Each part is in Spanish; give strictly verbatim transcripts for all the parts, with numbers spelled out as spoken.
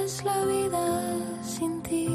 es la vida sin ti,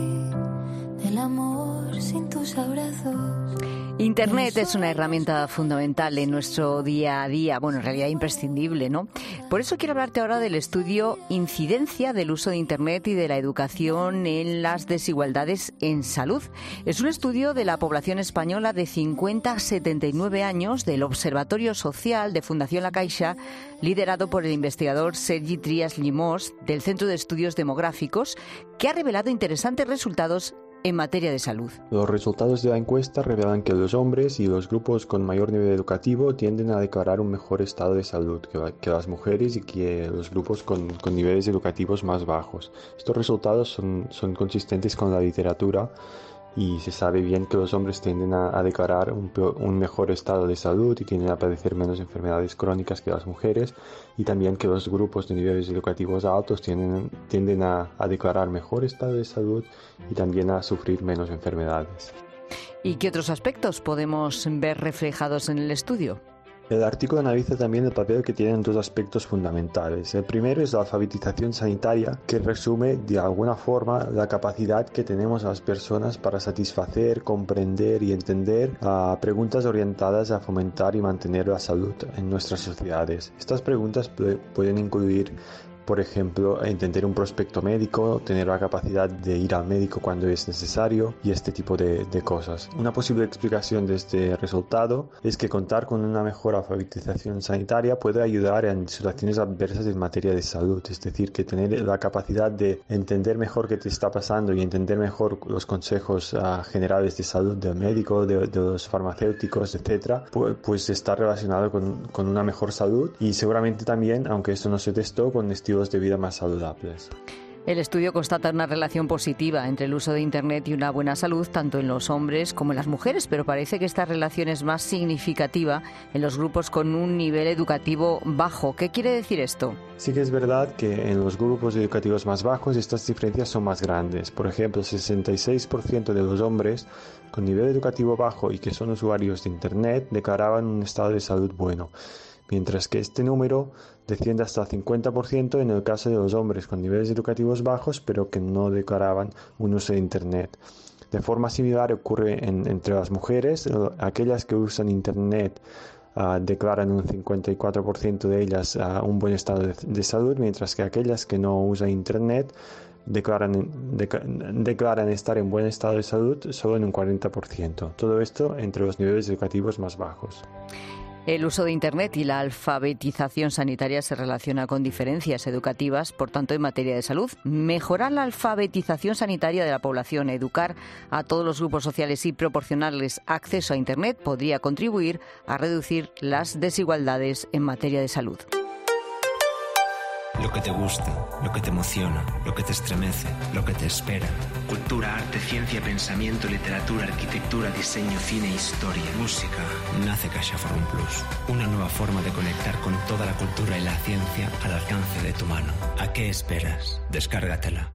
del amor sin tus abrazos. Internet es una herramienta fundamental en nuestro día a día, bueno, en realidad imprescindible, ¿no? Por eso quiero hablarte ahora del estudio Incidencia del uso de Internet y de la educación en las desigualdades en salud. Es un estudio de la población española de cincuenta a setenta y nueve años del Observatorio Social de Fundación La Caixa, liderado por el investigador Sergi Trias Llimós del Centro de Estudios Demográficos, que ha revelado interesantes resultados en materia de salud. Los resultados de la encuesta revelan que los hombres y los grupos con mayor nivel educativo tienden a declarar un mejor estado de salud que, la, que las mujeres y que los grupos con, con niveles educativos más bajos. Estos resultados son, son consistentes con la literatura y se sabe bien que los hombres tienden a, a declarar un, peor, un mejor estado de salud y tienden a padecer menos enfermedades crónicas que las mujeres, y también que los grupos de niveles educativos altos tienden, tienden a, a declarar mejor estado de salud y también a sufrir menos enfermedades. ¿Y qué otros aspectos podemos ver reflejados en el estudio? El artículo analiza también el papel que tienen dos aspectos fundamentales. El primero es la alfabetización sanitaria, que resume de alguna forma la capacidad que tenemos las personas para satisfacer, comprender y entender uh, preguntas orientadas a fomentar y mantener la salud en nuestras sociedades. Estas preguntas p- pueden incluir, por ejemplo, entender un prospecto médico, tener la capacidad de ir al médico cuando es necesario y este tipo de, de cosas. Una posible explicación de este resultado es que contar con una mejor alfabetización sanitaria puede ayudar en situaciones adversas en materia de salud, es decir, que tener la capacidad de entender mejor qué te está pasando y entender mejor los consejos uh, generales de salud del médico, de, de los farmacéuticos, etcétera, pues, pues está relacionado con, con una mejor salud y seguramente también, aunque esto no se testó, con estilos de vida más saludables. El estudio constata una relación positiva entre el uso de Internet y una buena salud, tanto en los hombres como en las mujeres, pero parece que esta relación es más significativa en los grupos con un nivel educativo bajo. ¿Qué quiere decir esto? Sí que es verdad que en los grupos educativos más bajos estas diferencias son más grandes. Por ejemplo, el sesenta y seis por ciento de los hombres con nivel educativo bajo y que son usuarios de Internet declaraban un estado de salud bueno, mientras que este número desciende hasta el cincuenta por ciento en el caso de los hombres con niveles educativos bajos pero que no declaraban un uso de Internet. De forma similar ocurre en, entre las mujeres. Aquellas que usan Internet uh, declaran un cincuenta y cuatro por ciento de ellas uh, un buen estado de, de salud, mientras que aquellas que no usan Internet declaran, de, declaran estar en buen estado de salud solo en un cuarenta por ciento. Todo esto entre los niveles educativos más bajos. El uso de Internet y la alfabetización sanitaria se relaciona con diferencias educativas, por tanto, en materia de salud. Mejorar la alfabetización sanitaria de la población, educar a todos los grupos sociales y proporcionarles acceso a Internet podría contribuir a reducir las desigualdades en materia de salud. Lo que te gusta, lo que te emociona, lo que te estremece, lo que te espera. Cultura, arte, ciencia, pensamiento, literatura, arquitectura, diseño, cine, historia, música. Nace CaixaForum Plus, una nueva forma de conectar con toda la cultura y la ciencia al alcance de tu mano. ¿A qué esperas? Descárgatela.